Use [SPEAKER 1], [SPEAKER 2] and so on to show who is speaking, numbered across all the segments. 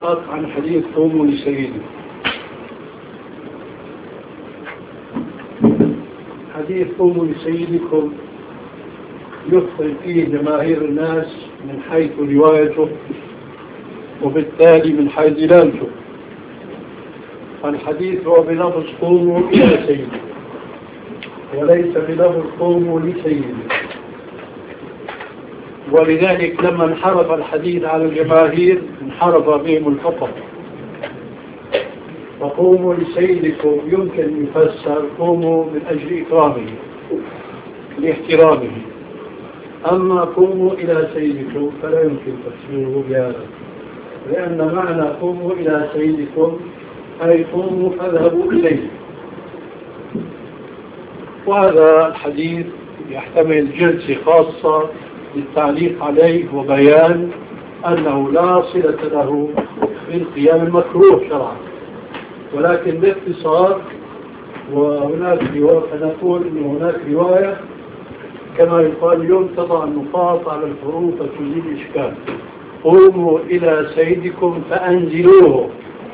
[SPEAKER 1] عن حديث قوموا لسيدكم. حديث قوموا لسيدكم يخطئ فيه جماهير الناس من حيث روايته وبالتالي من حيث دلالته. الحديث هو بلفظ قوموا إلى سيدكم وليس بلفظ قوموا لسيدكم، ولذلك لما انحرف الحديث على الجماهير انحرف بهم الخطأ. فقوموا لسيدكم يمكن أن يفسر قوموا من أجل إكرامه لاحترامه، أما قوموا إلى سيدكم فلا يمكن تفسيره بهذا، لأن معنى قوموا إلى سيدكم أي قوموا فاذهبوا إليه. وهذا الحديث يحتمل جلسة خاصة للتعليق عليه وبيان أنه لا صلة له بالقيام المكروه شرعا، ولكن باختصار وهناك نقول أن هناك رواية كما يقال اليوم تضع النقاط على الحروف وتزيل الإشكال. قوموا إلى سيدكم فأنزلوه.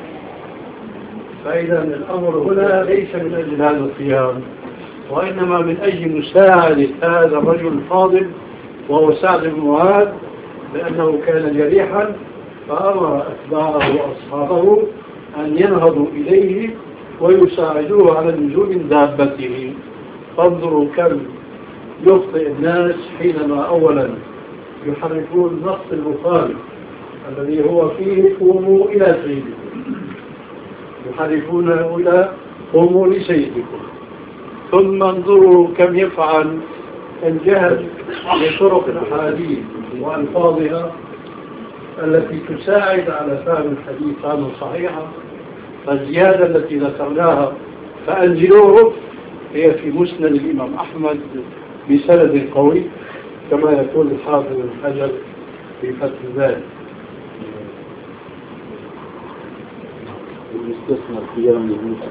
[SPEAKER 1] فإذا الأمر هنا ليس من أجل هذا القيام، وإنما من أجل مساعدة هذا الرجل الفاضل وهو سعد بن معاذ، لأنه كان جريحا فأمر أتباعه وأصحابه أن ينهضوا إليه ويساعدوه على نزول من دابته. فانظروا كم يخطئ الناس حينما أولا يحرفون نص البخاري الذي هو فيه قوموا إلى سيدكم، يحرفونه إلى قوموا لسيدكم. ثم انظروا كم يفعل الجهل بطرق الأحاديث وألفاظها التي تساعد على فهم الحديث عنه صحيحا. فالزيادة التي ذكرناها فأنزلوه هي في مسند الإمام أحمد بسند قوي كما يقول الحافظ ابن حجر في فتح الباري.
[SPEAKER 2] والاستثناء القيام للمسلم